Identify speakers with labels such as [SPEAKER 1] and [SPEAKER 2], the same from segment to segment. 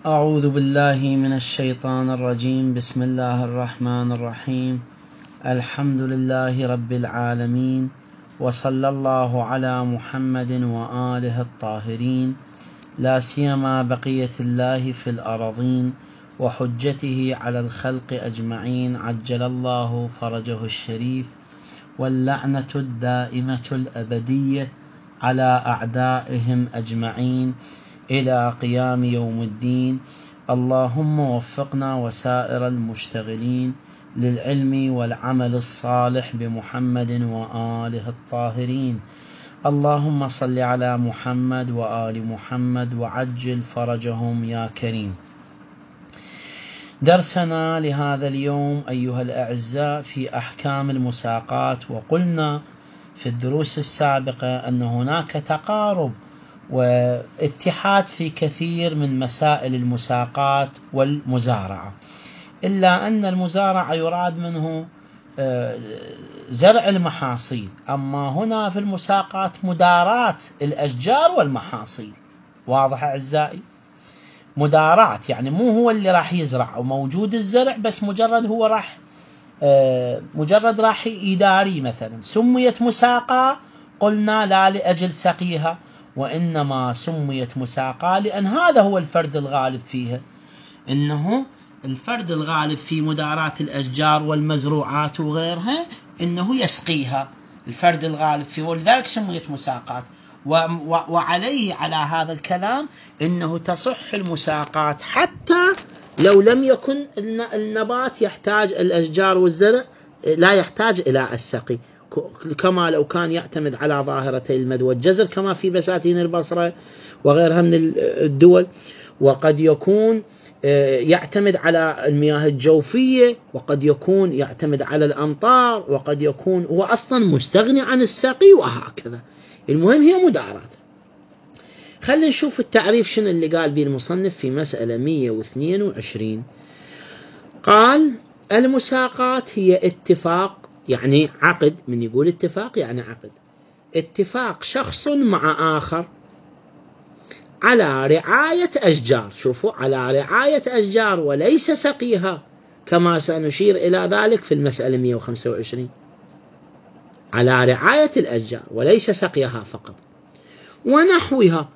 [SPEAKER 1] أعوذ بالله من الشيطان الرجيم. بسم الله الرحمن الرحيم. الحمد لله رب العالمين، وصلى الله على محمد وآله الطاهرين، لا سيما بقية الله في الأرضين وحجته على الخلق أجمعين، عجل الله فرجه الشريف، واللعنة الدائمة الأبدية على أعدائهم أجمعين إلى قيام يوم الدين. اللهم وفقنا وسائر المشتغلين للعلم والعمل الصالح بمحمد وآله الطاهرين. اللهم صل على محمد وآل محمد وعجل فرجهم يا كريم. درسنا لهذا اليوم أيها الأعزاء في أحكام المساقات، وقلنا في الدروس السابقة أن هناك تقارب واتحاد في كثير من مسائل المساقات والمزارعة، إلا أن المزارعة يراد منه زرع المحاصيل، أما هنا في المساقات مداراة الأشجار والمحاصيل. واضح أعزائي؟ مداراة يعني مو هو اللي راح يزرع وموجود الزرع، بس مجرد راح يداري. مثلا سميت مساقة، قلنا لا لأجل سقيها، وإنما سميت مساقة لأن هذا هو الفرد الغالب فيها، إنه الفرد الغالب في مداراة الأشجار والمزروعات وغيرها إنه يسقيها، الفرد الغالب فيه، ولذلك سميت مساقات. وعليه على هذا الكلام إنه تصح المساقات حتى لو لم يكن النبات يحتاج، الأشجار والزرع لا يحتاج إلى السقي، كما لو كان يعتمد على ظاهرتي المد والجزر كما في بساتين البصرة وغيرها من الدول، وقد يكون يعتمد على المياه الجوفية، وقد يكون يعتمد على الأمطار، وقد يكون هو أصلا مستغني عن السقي، وهكذا. المهم هي مدارات. خلينا نشوف التعريف شنو اللي قال به المصنف في مسألة 122. قال: المساقات هي اتفاق، يعني عقد، من يقول اتفاق يعني عقد، اتفاق شخص مع آخر على رعاية أشجار، شوفوا، على رعاية أشجار وليس سقيها، كما سنشير إلى ذلك في المسألة 125، على رعاية الأشجار وليس سقيها فقط، ونحوها،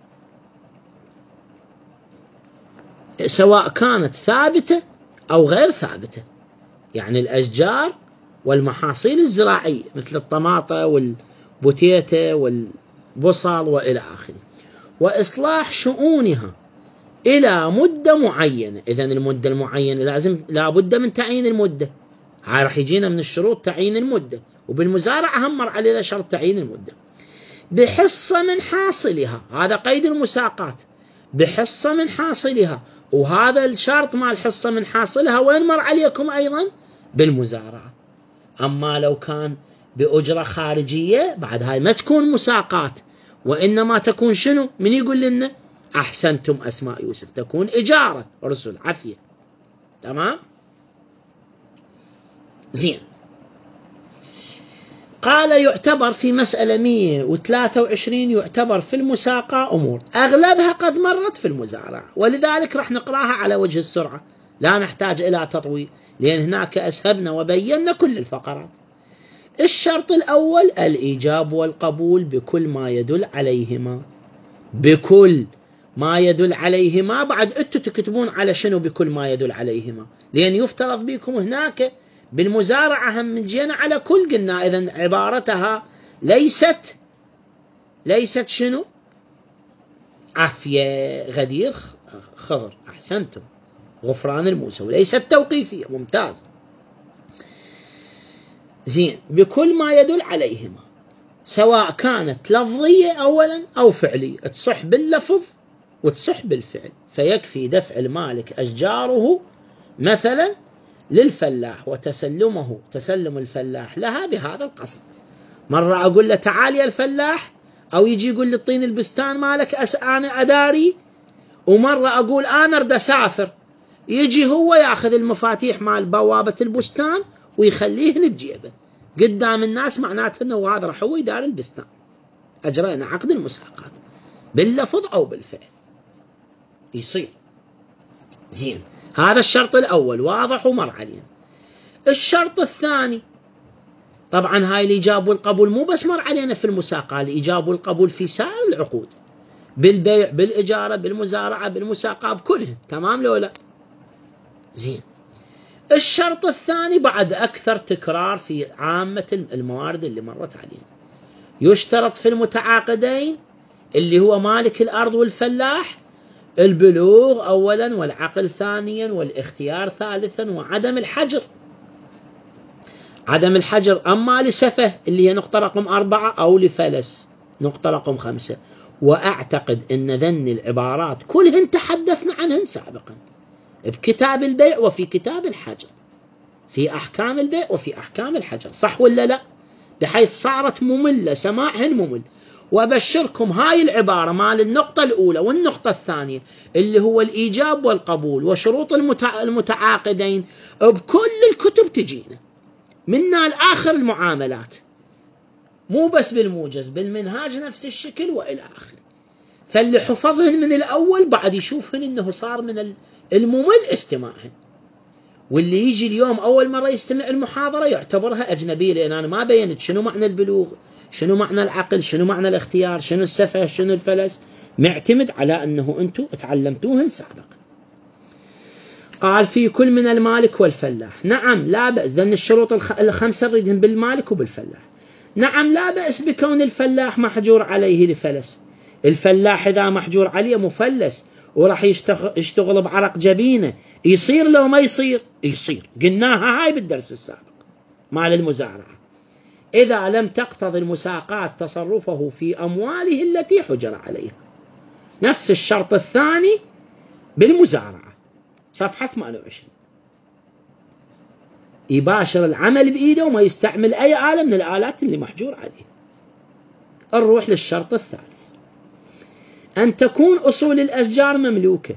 [SPEAKER 1] سواء كانت ثابتة أو غير ثابتة، يعني الأشجار والمحاصيل الزراعية مثل الطماطة والبوتيتة والبصل وإلى آخره، وإصلاح شؤونها إلى مدة معينة. إذن المدة المعينة لا بد من تعيين المدة، هاي رح يجينا من الشروط تعيين المدة، وبالمزارعة هم مر علينا شرط تعيين المدة، بحصة من حاصلها، هذا قيد المساقات، بحصة من حاصلها، وهذا الشرط مع الحصة من حاصلها وين مر عليكم أيضا؟ بالمزارعة. أما لو كان بأجرة خارجية بعد هاي ما تكون مساقات، وإنما تكون شنو؟ من يقول لنا؟ أحسنتم أسماء يوسف، تكون إجارة رسل عفية. تمام؟ زين. قال: يعتبر في مسألة 123 يعتبر في المساقة أمور أغلبها قد مرت في المزارعة، ولذلك رح نقرأها على وجه السرعة، لا نحتاج إلى تطويل، لأن هناك أسهبنا وبينا كل الفقرات. الشرط الأول الإيجاب والقبول بكل ما يدل عليهما، بكل ما يدل عليهما. بعد أنتوا تكتبون على شنو بكل ما يدل عليهما، لأن يفترض بكم هناك بالمزارعة هم من جينا على كل، قلنا إذن عبارتها ليست شنو؟ عفية غدير خضر، أحسنتم، غفران الموسى، وليست توقيفية. ممتاز. زين. بكل ما يدل عليهما، سواء كانت لفظية أولا أو فعلية، تصح باللفظ وتصح بالفعل، فيكفي دفع المالك أشجاره مثلا للفلاح تسلم الفلاح لها بهذا القصد. مرة أقول له تعال يا الفلاح، أو يجي يقول لي طين البستان مالك أنا أداري، ومرة أقول أنا أريد أسافر، يجي هو يأخذ المفاتيح مال بوابة البستان ويخليهن بجيبه قدام الناس، معناته أنه هذا راح هو يدار البستان. أجرينا عقد المساقات باللفظ أو بالفعل، يصير. زين، هذا الشرط الأول واضح ومر علينا. الشرط الثاني، طبعا هاي الإيجاب والقبول مو بس مر علينا في المساقة، الإيجاب والقبول في سائر العقود، بالبيع، بالإجارة، بالمزارعة، بالمساقة، بكلهم، تمام لو لا؟ زين. الشرط الثاني بعد أكثر تكرار في عامة الموارد اللي مرت علينا، يشترط في المتعاقدين اللي هو مالك الأرض والفلاح البلوغ أولا، والعقل ثانيا، والاختيار ثالثا، وعدم الحجر. عدم الحجر أما لسفه اللي هي نقطة رقم 4، أو لفلس نقطة رقم 5. وأعتقد أن ذن العبارات كلهن تحدثنا عنهن سابقا بكتاب البيع وفي كتاب الحجر، في أحكام البيع وفي أحكام الحجر، صح ولا لا؟ بحيث صارت مملة، سماعهن ممل. وأبشركم هاي العبارة مال النقطة الأولى والنقطة الثانية اللي هو الإيجاب والقبول وشروط المتعاقدين بكل الكتب تجينا منا لآخر المعاملات، مو بس بالموجز، بالمنهاج نفس الشكل وإلى آخره. فاللي حفظهن من الأول بعد يشوفهن إنه صار من الممل استماعهن، واللي يجي اليوم أول مرة يستمع المحاضرة يعتبرها أجنبية، لأن أنا ما بينت شنو معنى البلوغ، شنو معنى العقل، شنو معنى الاختيار، شنو السفه، شنو الفلس، معتمد على أنه أنتم تعلمتوهن سابقا. قال في كل من المالك والفلاح، نعم لا بأس، لأن الشروط الخمسة نريدهم بالمالك وبالفلاح. نعم لا بأس بكون الفلاح محجور عليه لفلس. الفلاح إذا محجور عليه مفلس وراح يشتغل بعرق جبينه، يصير لو ما يصير؟ يصير، قلناها هاي بالدرس السابق مال المزارعة، إذا لم تقتضي المساقات تصرفه في أمواله التي حجر عليها. نفس الشرط الثاني بالمزارعة، صفحة 28، يباشر العمل بإيده وما يستعمل أي آلة من الآلات اللي محجور عليه. نروح للشرط الثالث، أن تكون أصول الأشجار مملوكة.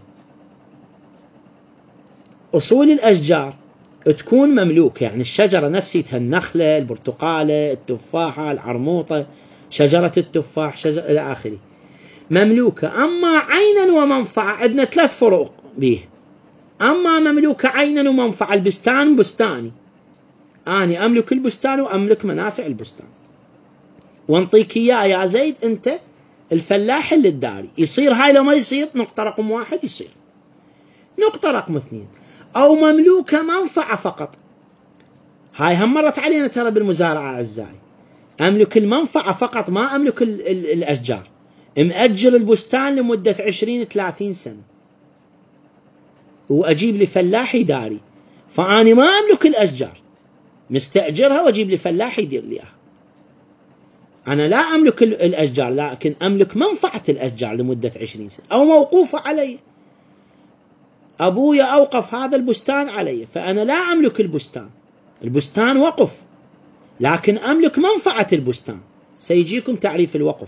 [SPEAKER 1] أصول الأشجار تكون مملوكة، يعني الشجرة نفسها، النخلة، البرتقالة، التفاحة، العرموطة، شجرة التفاح، شجرة إلى آخره، مملوكة. أما عينا ومنفعة عندنا 3 فروق به. أما مملوكة عينا ومنفعة، البستان بستاني، أنا أملك البستان وأملك منافع البستان، وانطيك إياه يا زيد أنت الفلاح اللي الداري، يصير هاي لو ما يصير؟ نقطة رقم 1 يصير. نقطة رقم 2، أو مملوكة منفعة فقط، هاي هم مرت علينا ترى بالمزارعة أعزائي، أملك المنفعة فقط ما أملك الأشجار، مأجر البستان لمدة 20-30 سنة وأجيب لي فلاح يداري، فأنا ما أملك الأشجار، مستأجرها وأجيب لي فلاح يدير ليها. أنا لا أملك الأشجار، لكن أملك منفعة الأشجار لمدة 20 سنة، أو موقوفة علي، أبويا أوقف هذا البستان علي، فأنا لا أملك البستان، البستان وقف، لكن أملك منفعة البستان. سيجيكم تعريف الوقف.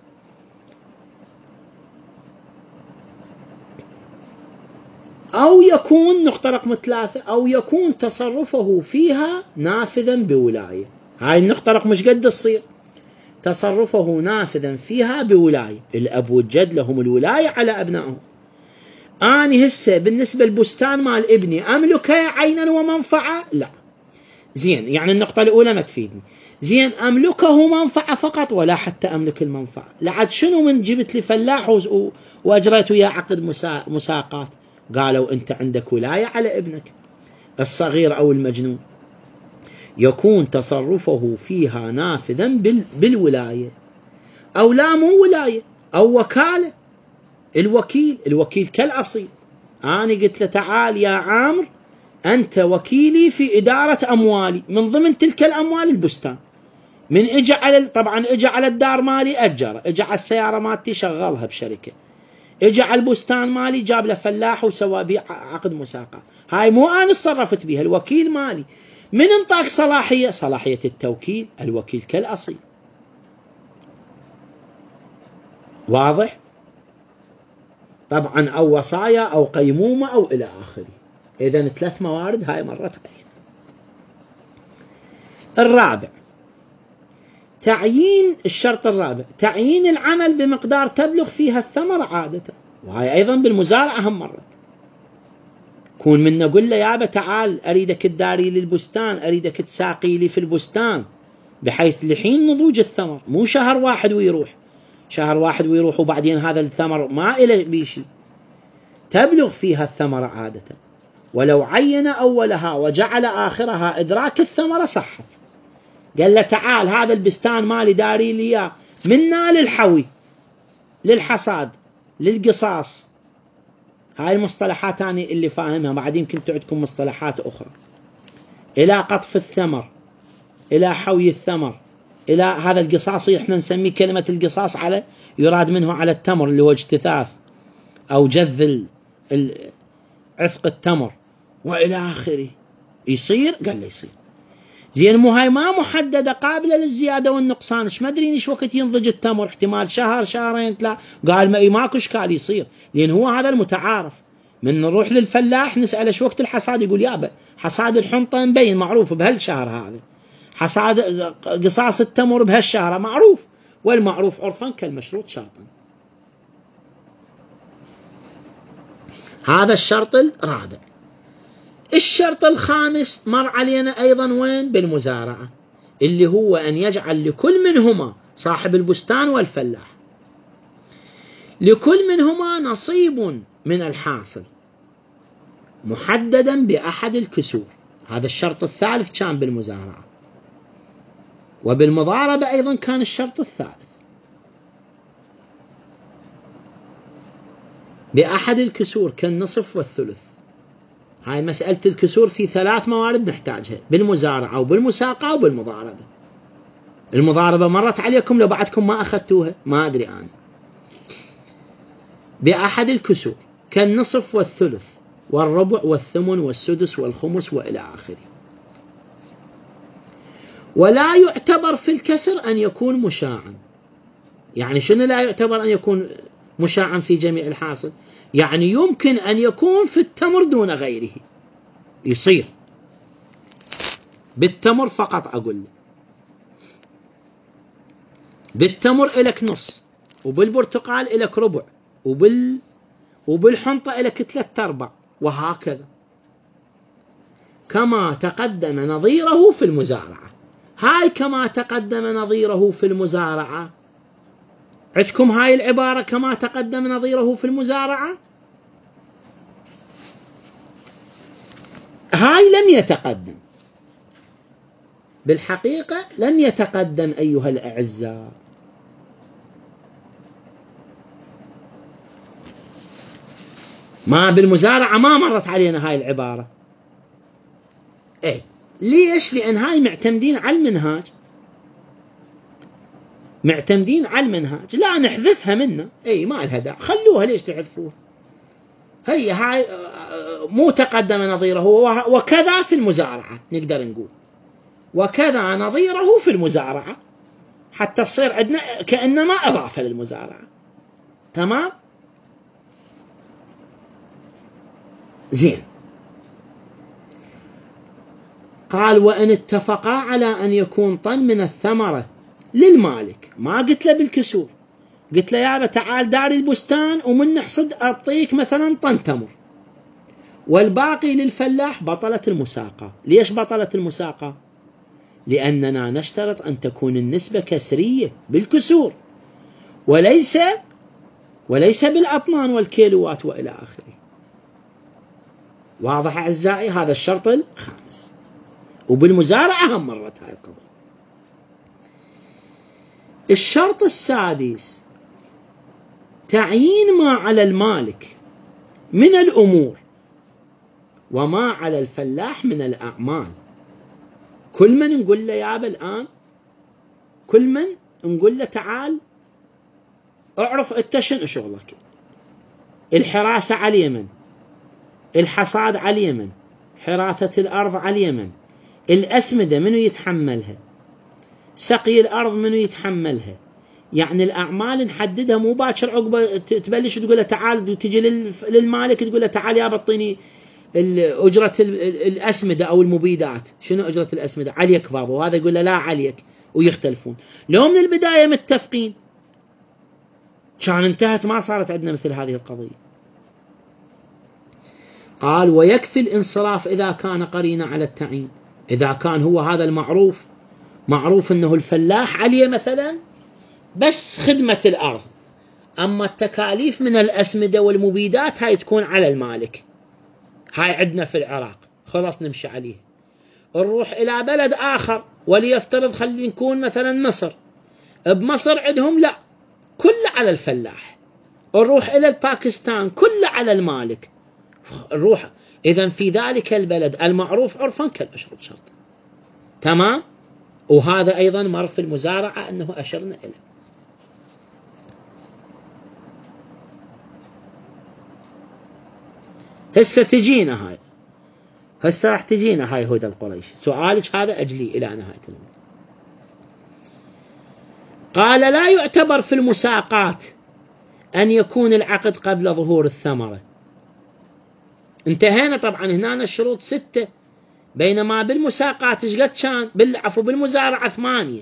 [SPEAKER 1] أو يكون نقطة رقم 3، أو يكون تصرفه فيها نافذا بولاية. هاي النقطة رقم مش قد تصير، تصرفه نافذا فيها بولاية، الأب والجد لهم الولاية على أبنائهم. أنا هسه بالنسبة للبستان مال ابني أملكه عينا ومنفعة؟ لا. زين، يعني النقطة الأولى ما تفيدني. زين، أملكه منفعة فقط ولا حتى أملك المنفعة؟ لعد شنو من جبت لي فلاح وأجريت وياه عقد مساقات؟ قالوا أنت عندك ولاية على ابنك الصغير أو المجنون. يكون تصرفه فيها نافذا بالولاية، أو لا مو ولاية، أو وكالة، الوكيل كالأصيل. أنا قلت له تعال يا عامر أنت وكيلي في إدارة أموالي، من ضمن تلك الأموال البستان. من إجا على، طبعا إجا على الدار مالي أجر، إجا على السيارة مالتي شغلها بشركة، إجا على البستان مالي جاب له فلاح وسوى بيه عقد مساقات. هاي مو أنا اتصرفت بيها، الوكيل مالي. من انطاق صلاحية التوكيل؟ الوكيل كالأصيل. واضح؟ طبعا أو وصايا أو قيمومة أو إلى آخره. إذن 3 موارد هاي مرت علينا. الرابع، تعيين، الشرط الرابع تعيين العمل بمقدار تبلغ فيها الثمرة عادة، وهي أيضا بالمزارعة هم مرت. كون من نقول له يابا تعال أريدك تداري لي البستان، أريدك تساقي لي في البستان، بحيث لحين نضوج الثمر، مو شهر واحد ويروح وبعدين هذا الثمر ما إله بيشي، تبلغ فيها الثمرة عادة. ولو عين أولها وجعل آخرها إدراك الثمرة صحت. قال له تعال هذا البستان مالي داري لي إياه منا للحوي، للحصاد، للقصاص. هاي المصطلحات أنا اللي فاهمها، بعد يمكن عندكم مصطلحات أخرى. إلى قطف الثمر، إلى حوي الثمر، إلى هذا القصاص. إحنا نسميه كلمة القصاص على يراد منه على التمر اللي هو اجتثاث أو جذ عفق التمر وإلى آخره. يصير؟ قال لي يصير. زين مو هاي ما محددة قابلة للزيادة والنقصان. ما أدري إيش وقت ينضج التمر، احتمال شهر شهرين ثلاثة. قال ما ماكو إشكال يصير، لأن هو هذا المتعارف. من نروح للفلاح نسأله شو وقت الحصاد، يقول يابا حصاد الحنطة مبين معروف بهالشهر هذا، حصاد قصاص التمر بهالشهر معروف، والمعروف عرفا كالمشروط شرطا. هذا الشرط الرابع. الشرط الخامس مر علينا أيضا وين؟ بالمزارعة، اللي هو أن يجعل لكل منهما صاحب البستان والفلاح لكل منهما نصيب من الحاصل محددا بأحد الكسور. هذا الشرط الثالث كان بالمزارعة. وبالمضاربة أيضا كان الشرط الثالث بأحد الكسور كالنصف والثلث. هاي مسألة الكسور في 3 موارد نحتاجها، بالمزارعة وبالمساقة وبالمضاربة. المضاربة مرت عليكم لو بعدكم ما أخذتوها ما أدري أنا. بأحد الكسور كالنصف والثلث والربع والثمن والسدس والخمس وإلى آخره. ولا يعتبر في الكسر أن يكون مشاعا. يعني شنو لا يعتبر أن يكون مشاعا في جميع الحاصل؟ يعني يمكن أن يكون في التمر دون غيره، يصير بالتمر فقط. أقول بالتمر إلك نص، وبالبرتقال إلك ربع، وبالحنطة إلك 3/4، وهكذا كما تقدم نظيره في المزارعة. هاي كما تقدم نظيره في المزارعة. عندكم هاي العبارة كما تقدم نظيره في المزارعة؟ هاي لم يتقدم بالحقيقة، لم يتقدم أيها الأعزاء. ما بالمزارعة ما مرت علينا هاي العبارة. ليش؟ لأن هاي معتمدين على المنهاج، معتمدين على المنهاج، لا نحذفها منا. ما لها داعي، خلوها. ليش تحذفوها؟ هاي مو تقدم نظيره. وكذا في المزارعة نقدر نقول، وكذا نظيره في المزارعة، حتى تصير عندنا كأنما أضافة للمزارعة. تمام؟ زين. قال وإن اتفقا على أن يكون طن من الثمرة للمالك. ما قلت له بالكسور، قلت له يابا تعال داري البستان ومن نحصد أعطيك مثلا طن تمر، والباقي للفلاح. بطلت المساقة. ليش بطلت المساقة؟ لأننا نشترط أن تكون النسبة كسرية بالكسور، وليس بالأطنان والكيلوات وإلى آخره. واضح أعزائي؟ هذا الشرط الخامس. وبالمزارعة هم مرت هاي القضية. الشرط السادس تعيين ما على المالك من الأمور وما على الفلاح من الأعمال. كل من نقول له يابا الآن، كل من نقول له تعال اعرف انت شنو شغلك. الحراسة على اليمن، الحصاد على اليمن، حراثة الأرض على اليمن، الأسمدة منو يتحملها، سقي الأرض منو يتحملها. يعني الأعمال نحددها، مو باكر عقبة تبلش تقول له تعال وتجي للمالك تقول له تعال يا بطيني أجرة الأسمدة أو المبيدات. شنو أجرة الأسمدة؟ عليك بابا، وهذا يقول له لا عليك، ويختلفون. لو من البداية متفقين كان انتهت، ما صارت عندنا مثل هذه القضية. قال ويكفي الانصراف إذا كان قرينا على التعيين. إذا كان هو هذا المعروف، معروف أنه الفلاح عليه مثلا بس خدمة الأرض، أما التكاليف من الأسمدة والمبيدات هاي تكون على المالك، هاي عندنا في العراق خلاص نمشي عليه. نروح إلى بلد آخر وليفترض خلي نكون مثلا مصر، بمصر عندهم لا، كل على الفلاح. نروح إلى الباكستان كل على المالك. نروح إذن في ذلك البلد المعروف عرفا كالمشروط شرطا. تمام. وهذا أيضا مر في المزارعة أنه أشرنا إليه. هسه تجينا هاي، هسه راح تجينا هاي هدى القريش. سؤالك هذا أجلي إلى نهاية الموضوع. قال لا يعتبر في المساقات أن يكون العقد قبل ظهور الثمرة. انتهينا طبعا هنا الشروط 6، بينما بالمساقات ايش قد كان؟ بالمزارعة 8.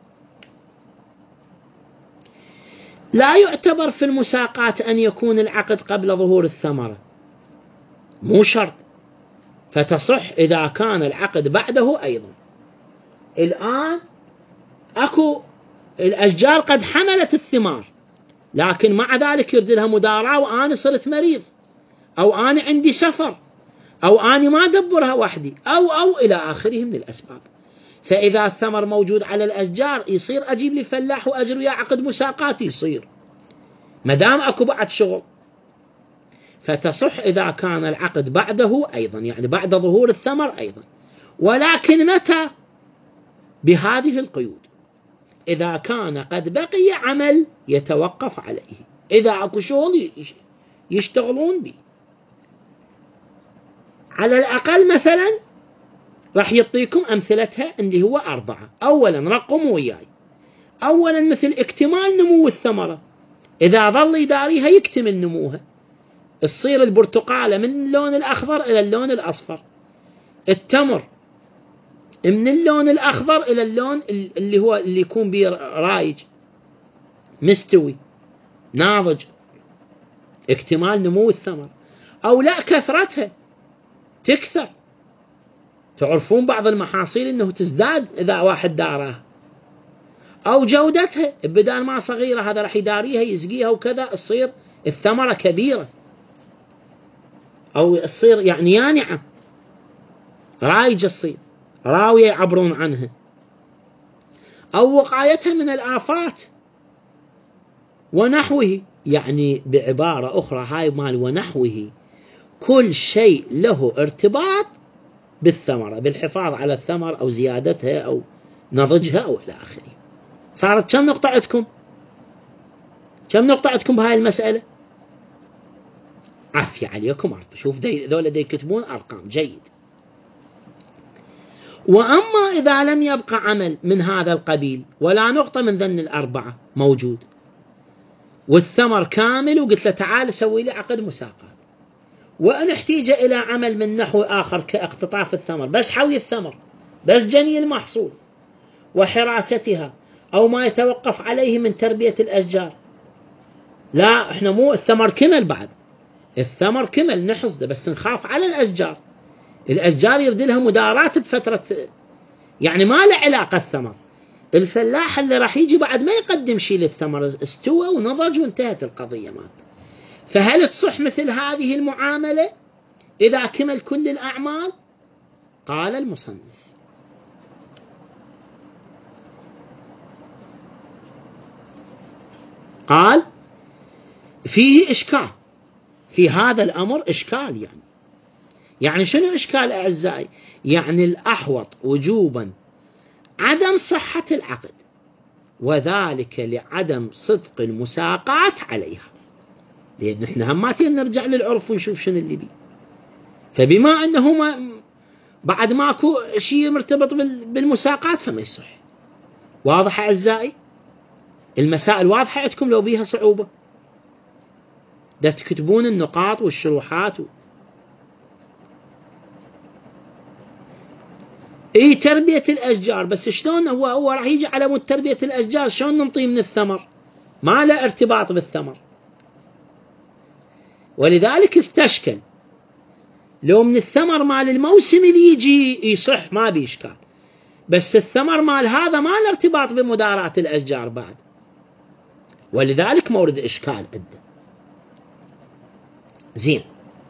[SPEAKER 1] لا يعتبر في المساقات أن يكون العقد قبل ظهور الثمرة، مو شرط، فتصح إذا كان العقد بعده أيضا. الآن أكو الأشجار قد حملت الثمار، لكن مع ذلك يرد لها مداراة وأنا صرت مريض، أو أنا عندي سفر، أو أنا ما أدبرها وحدي، أو إلى آخره من الأسباب. فإذا الثمر موجود على الأشجار يصير أجيب لي فلاح وأجر ويا عقد مساقات، يصير مدام أكو بعد شغل. فتصح إذا كان العقد بعده أيضا، يعني بعد ظهور الثمر أيضا، ولكن متى؟ بهذه القيود: إذا كان قد بقي عمل يتوقف عليه، إذا أكو شغل يشتغلون به. على الأقل مثلا راح يعطيكم أمثلتها اللي هو 4. أولا رقموا وياي، أولا مثل اكتمال نمو الثمرة، إذا ظل يداريها يكتمل نموها، تصير البرتقالة من اللون الأخضر إلى اللون الأصفر، التمر من اللون الأخضر إلى اللون اللي هو اللي يكون به رايج مستوي ناضج، اكتمال نمو الثمر. أو لا كثرتها تكثر، تعرفون بعض المحاصيل أنه تزداد إذا واحد دارها. أو جودتها، بدال ما صغيرة هذا راح يداريها يسقيها وكذا تصير الثمرة كبيرة، أو تصير يعني يانعة رايجة، تصير راوية يعبرون عنها. أو وقايتها من الآفات ونحوه، يعني بعبارة أخرى هاي مال ونحوه كل شيء له ارتباط بالثمرة، بالحفاظ على الثمر أو زيادتها أو نضجها أو إلى آخره. صارت كم نقطة عندكم؟ كم نقطة عندكم بهاي المسألة؟ عافية عليكم أرض. شوف ذولا دي يكتبون أرقام جيد. وأما إذا لم يبقى عمل من هذا القبيل ولا نقطة من ذن 4 موجود، والثمر كامل، وقلت له تعال سوي لي عقد مساقات، وأن احتيج إلى عمل من نحو آخر كاقتطاف الثمر، بس حوي الثمر، بس جني المحصول وحراستها، أو ما يتوقف عليه من تربية الأشجار. لا، احنا مو الثمر كمل، بعد الثمر كمل نحصده، بس نخاف على الأشجار. الأشجار يرد لها مدارات بفترة، يعني ما له علاقة الثمر. الفلاح اللي راح يجي بعد ما يقدم شيء للثمر، استوى ونضج وانتهت القضية مات. فهل تصح مثل هذه المعاملة إذا كمل كل الأعمال؟ قال المصنف: قال فيه إشكال في هذا الأمر، إشكال يعني شنو إشكال أعزائي؟ يعني الأحوط وجوبا عدم صحة العقد، وذلك لعدم صدق المساقات عليها، لأن إحنا هم ما نرجع للعرف ونشوف شنو اللي بيه. فبما أنه بعد ماكو شيء مرتبط بالمساقات فما يصح. واضح أعزائي؟ المسائل واضحة عندكم لو بيها صعوبة؟ ده تكتبون النقاط والشروحات اي تربية الأشجار، بس شلون هو راح يجي على مود تربية الأشجار، شلون ننطي من الثمر؟ ما له ارتباط بالثمر. ولذلك استشكل لو من الثمر مال الموسم اللي يجي يصح ما بيشكال، بس الثمر مال هذا ما له ارتباط بمداراة الأشجار بعد، ولذلك مورد إشكال عنده. زين،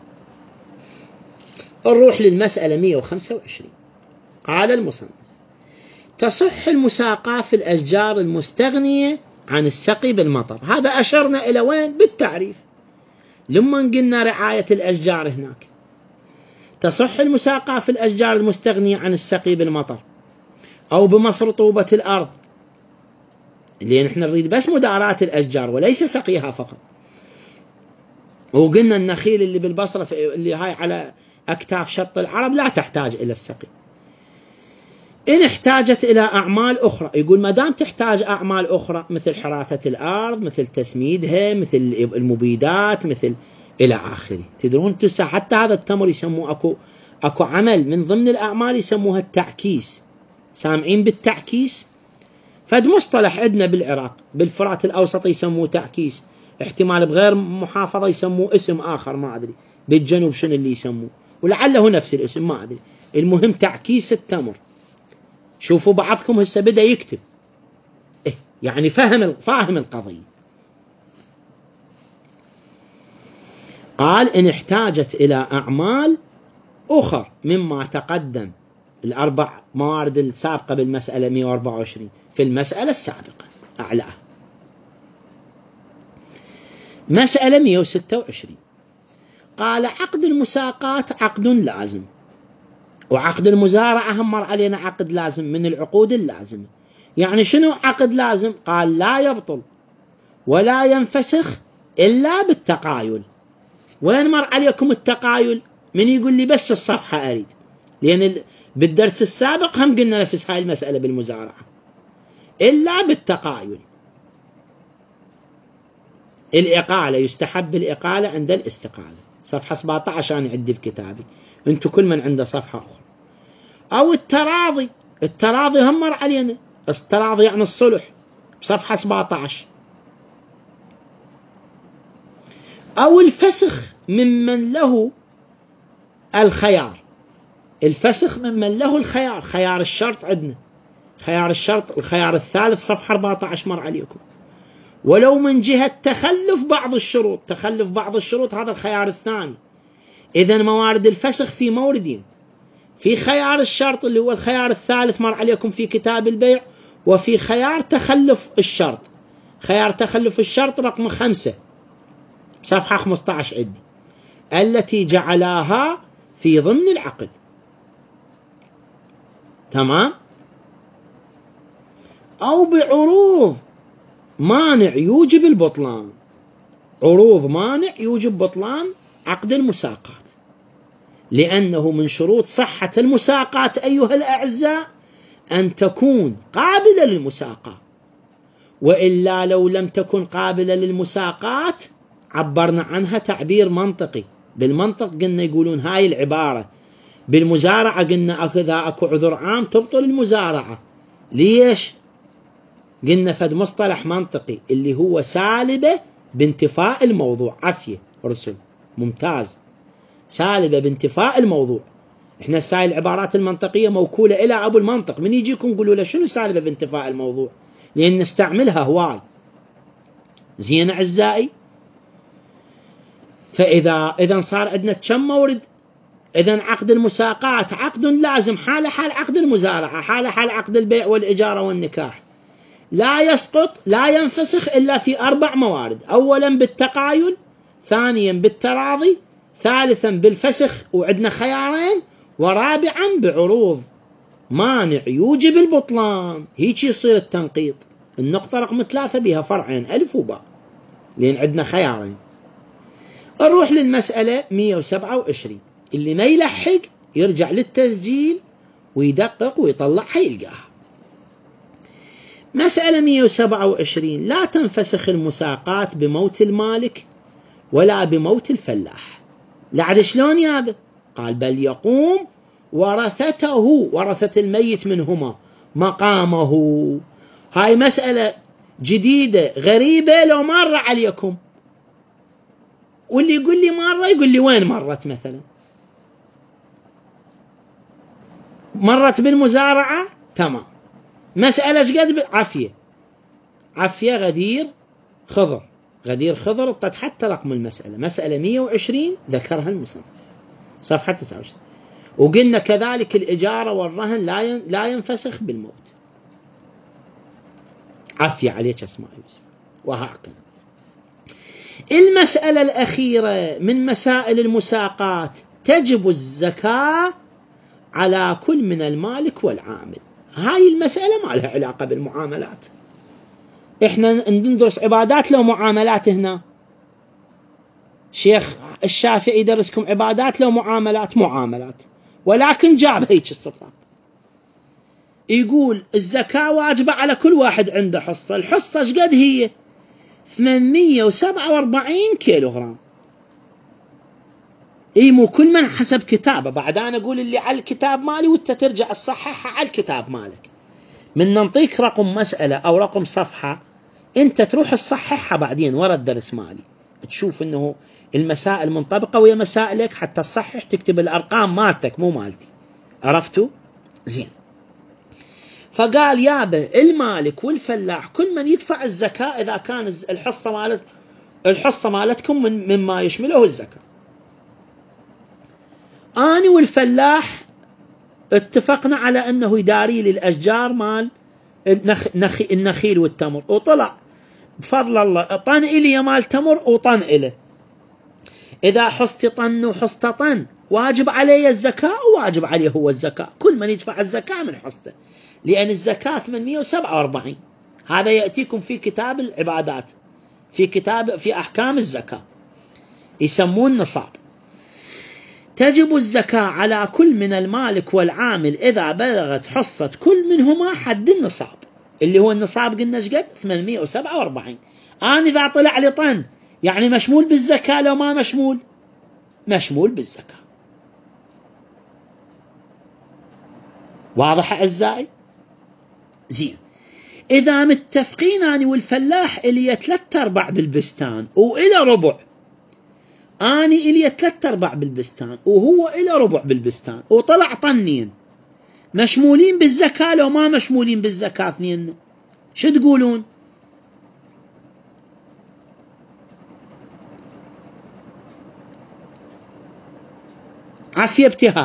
[SPEAKER 1] نروح للمسألة 125. قال المصنف: تصح المساقاة في الأشجار المستغنية عن السقي بالمطر. هذا أشرنا إلى وين بالتعريف لما قلنا رعاية الأشجار هناك. تصح المساقاة في الأشجار المستغنية عن السقي بالمطر أو بمص رطوبة الأرض، اللي نحن نريد بس مداراة الأشجار وليس سقيها فقط. وقلنا النخيل اللي بالبصرة اللي هاي على أكتاف شط العرب لا تحتاج إلى السقي. إن احتاجت إلى أعمال أخرى، يقول ما دام تحتاج أعمال أخرى مثل حراثة الأرض، مثل تسميدها، مثل المبيدات، مثل إلى آخره. تدرون حتى هذا التمر يسموه أكو عمل من ضمن الأعمال يسموها التعكيس. سامعين بالتعكيس؟ فد مصطلح عندنا بالعراق بالفرات الأوسط يسموه تعكيس، احتمال بغير محافظة يسموه اسم آخر ما أدري، بالجنوب شنو اللي يسموه، ولعله نفس الاسم ما أدري. المهم تعكيس التمر. شوفوا بعضكم هسه بدأ يكتب يعني فاهم القضية. قال إن احتاجت إلى أعمال أخر مما تقدم، الأربع موارد السابقة بالمسألة 124 في المسألة السابقة أعلاها. مسألة 126 قال عقد المساقات عقد لازم، وعقد المزارعة هم مر علينا عقد لازم من العقود اللازمة. يعني شنو عقد لازم؟ قال لا يبطل ولا ينفسخ إلا بالتقايل. وين مر عليكم التقايل؟ من يقول لي بس الصفحة أريد، لأن بالدرس السابق هم قلنا نفس هاي المسألة بالمزارعة. إلا بالتقايل. الإقالة يستحب الإقالة عند الاستقالة، صفحة 17 أنا عندي في كتابي، أنتم كل من عنده صفحة أخرى. أو التراضي، التراضي هم مر علينا، التراضي يعني الصلح بصفحة 17. أو الفسخ ممن له الخيار، الفسخ ممن له الخيار، خيار الشرط عندنا، خيار الشرط الخيار الثالث صفحة 14 مر عليكم. ولو من جهة تخلف بعض الشروط، تخلف بعض الشروط هذا الخيار الثاني. إذن موارد الفسخ في موردين، في خيار الشرط اللي هو الخيار الثالث مر عليكم في كتاب البيع، وفي خيار تخلف الشرط. خيار تخلف الشرط رقم 5 صفحة 15 عندي، التي جعلاها في ضمن العقد. تمام. أو بعروض مانع يوجب البطلان، عروض مانع يوجب بطلان عقد المساقات، لأنه من شروط صحة المساقات أيها الأعزاء أن تكون قابلة للمساقات، وإلا لو لم تكن قابلة للمساقات عبرنا عنها تعبير منطقي. بالمنطق قلنا يقولون هاي العبارة، بالمزارعة قلنا أكذا أكو عذر عام تبطل المزارعة. ليش؟ قلنا فد مصطلح منطقي اللي هو سالبة بانتفاء الموضوع. عفية رسل ممتاز، سالبة بانتفاء الموضوع. احنا ساي العبارات المنطقية موكولة إلى أبو المنطق، من يجيكم قولوا له شنو سالبة بانتفاء الموضوع، لأن نستعملها هواي. زين أعزائي، فإذا صار عندنا كم مورد؟ إذن عقد المساقات عقد لازم حال حال عقد المزارعة، حال حال عقد البيع والإجارة والنكاح. لا يسقط لا ينفسخ إلا في 4 موارد: أولا بالتقايل، ثانيا بالتراضي، ثالثا بالفسخ وعندنا خيارين، ورابعا بعروض مانع يوجب البطلان. هيك يصير التنقيط. النقطة رقم 3 بها فرعين ألف وباء، لأن عندنا خيارين. نروح للمسألة 127. اللي ما يلحق يرجع للتسجيل ويدقق ويطلع حيلقاها. مسألة 127: لا تنفسخ المساقات بموت المالك ولا بموت الفلاح. لعد شلون يا هذا؟ قال بل يقوم ورثته، ورثة الميت منهما، مقامه. هاي مسألة جديدة غريبة لو مر عليكم، واللي يقول لي مرة يقول لي وين مرت مثلا. مرت بالمزارعة تمام. مسألة قد عفية غدير خضر اعطت حتى رقم المسألة، مسألة 120 ذكرها المصنف صفحة 29. وقلنا كذلك الإجارة والرهن لا ينفسخ بالموت. عفية عليك أسماء يوسف. وهكذا المسألة الأخيرة من مسائل المساقات، تجب الزكاة على كل من المالك والعامل. هاي المسألة ما لها علاقة بالمعاملات، احنا ندرس عبادات لو معاملات. هنا شيخ الشافعي يدرسكم عبادات لو معاملات، ولكن جاب هيك استطلاق يقول الزكاة واجبة على كل واحد عنده حصة. الحصة شقد هي؟ 847 كيلوغرام. مو كل من حسب كتابه. بعد أنا أقول اللي على الكتاب مالي وانت ترجع تصححها على الكتاب مالك. من ننطيك رقم مسألة أو رقم صفحة انت تروح تصححها بعدين ورا الدرس مالي، تشوف انه المسائل منطبقة ويا مسائلك، حتى تصحح تكتب الأرقام مالتك مو مالتي. عرفتوا؟ زين. فقال يابا المالك والفلاح كل من يدفع الزكاة إذا كان الحصة مالتكم مما يشمله الزكاة. أنا والفلاح اتفقنا على أنه يداري للأشجار مال النخيل والتمر، وطلع بفضل الله طن إلي مال تمر وطن إله. إذا حصت طن وحصت طن واجب عليه الزكاة وواجب عليه هو الزكاة. كل من يدفع الزكاة من حصته، لأن الزكاة 847. هذا يأتيكم في كتاب العبادات، في أحكام الزكاة يسمون نصاب. تجب الزكاة على كل من المالك والعامل إذا بلغت حصة كل منهما حد النصاب، اللي هو النصاب قلنا شقد 847. أنا إذا طلع لي طن يعني مشمول بالزكاة لو ما مشمول بالزكاة. واضح أعزائي؟ زين. إذا متفقين أنا والفلاح إلي 3/4 بالبستان وإلى ربع، أنا إلي 3/4 بالبستان وهو إلى ربع بالبستان، وطلع طنين، مشمولين بالزكاة لو ما مشمولين بالزكاة اثنين؟ شو تقولون؟ عفية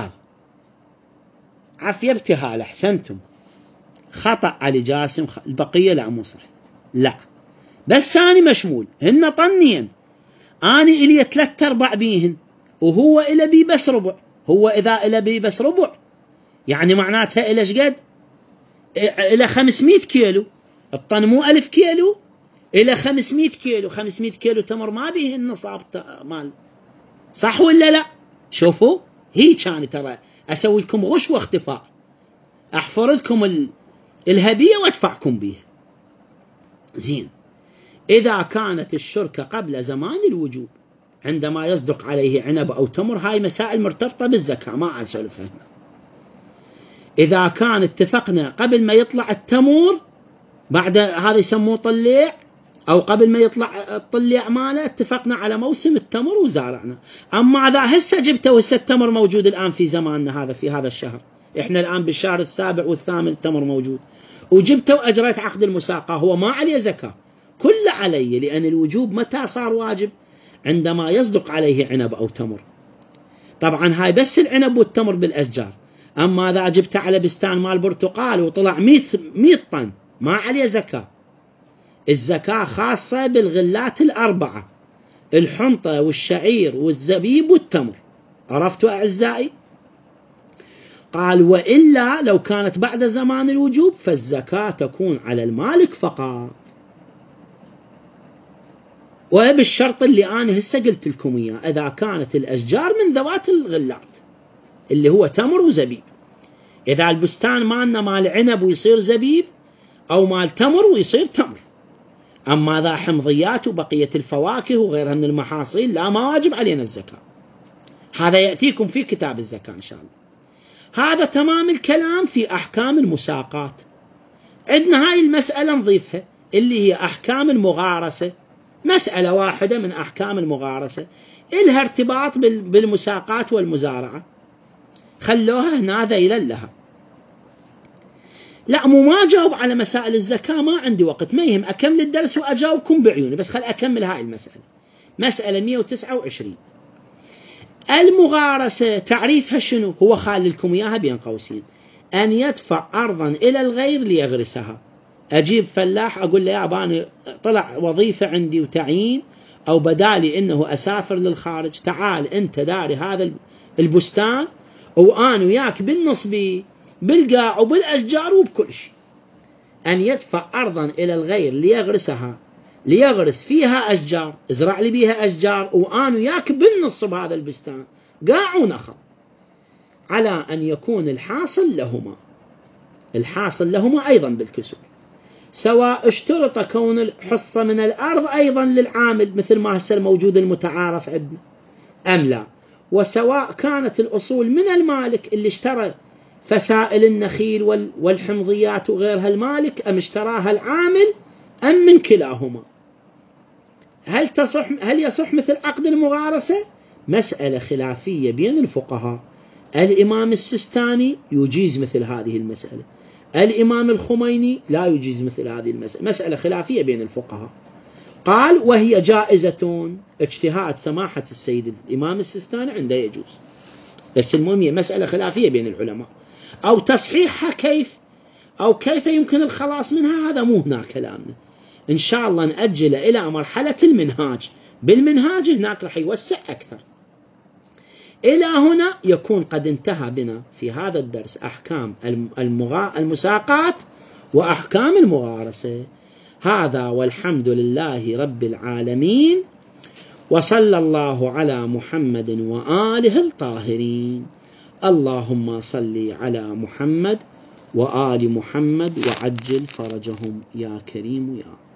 [SPEAKER 1] ابتهال. أحسنتم. خطأ علي جاسم. البقية لا مو صح. لا، بس أنا مشمول. هن طنين، أنا إلي 3/4 بيهن وهو إلى بي بس ربع. هو إذا إلى بي بس ربع يعني معناتها إلى شقد؟ إلى 500 كيلو. الطن مو 1000 كيلو، إلى 500 كيلو. 500 كيلو تمر ما بيه النصاب مال. صح ولا لا؟ شوفوا، هي كان ترى أسوي لكم غش واختفاء، أحفر لكم الهدية وأدفعكم بيها. زين. إذا كانت الشركة قبل زمان الوجوب عندما يصدق عليه عنب أو تمر، هاي مسائل مرتبطة بالزكاة ما أسولفها هنا. إذا كان اتفقنا قبل ما يطلع التمر، بعد هذا يسموه طليع، أو قبل ما يطلع الطليع ماله اتفقنا على موسم التمر وزارعنا. أما إذا هسه جبته وهسه التمر موجود الآن في زماننا هذا، في هذا الشهر، إحنا الآن بالشهر 7 والثامن التمر موجود، وجبته وأجريت عقد المساقة، هو ما عليه زكاة، كل علي، لأن الوجوب متى صار واجب؟ عندما يصدق عليه عنب أو تمر. طبعا هاي بس العنب والتمر بالأشجار. أما إذا جبت على بستان مال برتقال وطلع 100 طن ما عليه زكاة. الزكاة خاصة بالغلات ال4: الحنطة والشعير والزبيب والتمر. عرفتوا أعزائي؟ قال وإلا لو كانت بعد زمان الوجوب فالزكاة تكون على المالك فقط، وبالشرط اللي أنا هسه قلت لكم إياه، إذا كانت الأشجار من ذوات الغلات اللي هو تمر وزبيب. إذا البستان مالنا مال عنب ويصير زبيب، أو مال تمر ويصير تمر. أما ذا حمضيات وبقية الفواكه وغيرها من المحاصيل لا، ما واجب علينا الزكاة. هذا يأتيكم في كتاب الزكاة إن شاء الله. هذا تمام الكلام في أحكام المساقات. عندنا هاي المسألة نضيفها اللي هي أحكام المغارسة، مسألة واحدة من أحكام المغارسة إلها ارتباط بالمساقات والمزارعة، خلوها هنا ذيلا لها. لا مو ما أجاوب على مسائل الزكاة، ما عندي وقت، ما يهم، أكمل الدرس وأجاوبكم بعيوني، بس خل أكمل هاي المسألة. مسألة 129. المغارسة تعريفها شنو؟ هو خالي لكم إياها بين قوسين: أن يدفع أرضا إلى الغير ليغرسها. أجيب فلاح أقول له يا أباني طلع وظيفة عندي وتعيين، أو بدالي إنه أسافر للخارج، تعال أنت داري هذا البستان وأنا وياك بالنص بالقاع وبالأشجار وبكل شيء. أن يدفع أرضا إلى الغير ليغرسها، ليغرس فيها أشجار، ازرع لي بيها أشجار وأنا وياك بالنص بهذا البستان قاع ونخل، على أن يكون الحاصل لهما أيضا بالكسور، سواء اشترط كون الحصة من الأرض أيضا للعامل مثل ما هسه موجود المتعارف عندنا أم لا، وسواء كانت الأصول من المالك اللي اشترى فسائل النخيل والحمضيات وغيرها المالك، أم اشتراها العامل، أم من كلاهما. هل يصح مثل عقد المغارسة؟ مسألة خلافية بين الفقهاء. الإمام السستاني يجيز مثل هذه المسألة، الإمام الخميني لا يجيز مثل هذه المسألة، مسألة خلافية بين الفقهاء. قال وهي جائزة، اجتهاد سماحة السيد الإمام السستاني عنده يجوز، بس المهم هي مسألة خلافية بين العلماء. أو تصحيحها كيف، أو كيف يمكن الخلاص منها، هذا مو هنا كلامنا، إن شاء الله نأجل إلى مرحلة المنهاج، بالمنهاج هناك رح يوسع أكثر. إلى هنا يكون قد انتهى بنا في هذا الدرس أحكام المساقات وأحكام المغارسة. هذا والحمد لله رب العالمين، وصلى الله على محمد وآله الطاهرين. اللهم صل على محمد وآل محمد وعجل فرجهم يا كريم يا